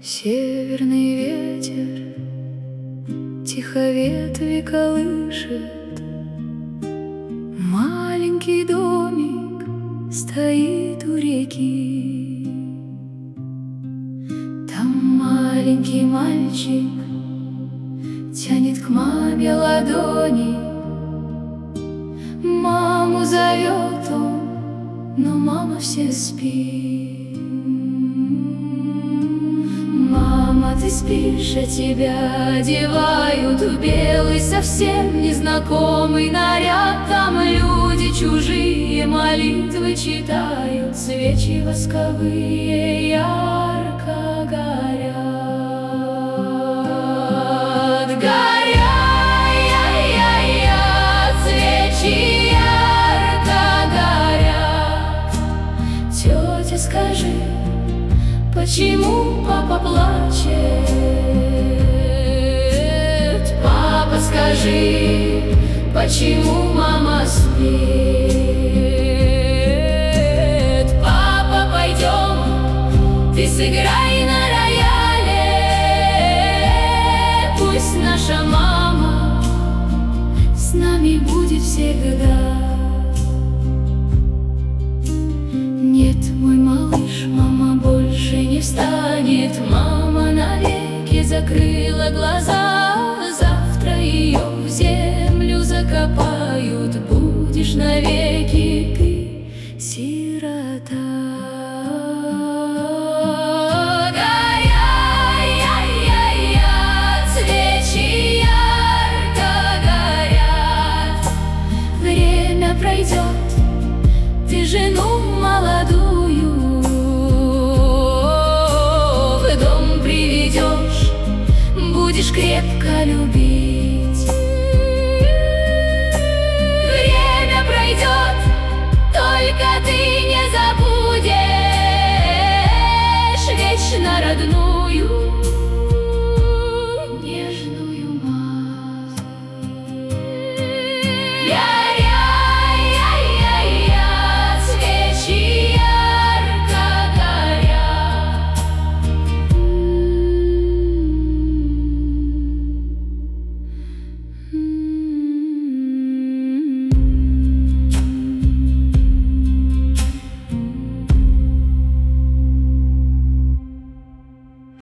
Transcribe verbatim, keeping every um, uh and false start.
Северный ветер тихо ветви колышет, маленький домик стоит у реки. Там маленький мальчик тянет к маме ладони. Маму зовет он, но мама все спит. Мама, ты спишь, а тебя одевают в белый, совсем незнакомый наряд. Там люди чужие молитвы читают, свечи восковые ярко горят. Горят, свечи ярко горят. Тетя, скажи, почему папа плачет? Папа, скажи, почему мама спит? Папа, пойдем, ты сыграй на рояле. Пусть наша мама с нами будет всегда. Нет, мой малыш, мама больше не встанет. Мама навеки закрыла глаза. Завтра ее в землю закопают. Будешь навеки ты сирота. Горят, свечи ярко горят. Время пройдет, ты жену молодую в дом приведешь, будешь крепко любить.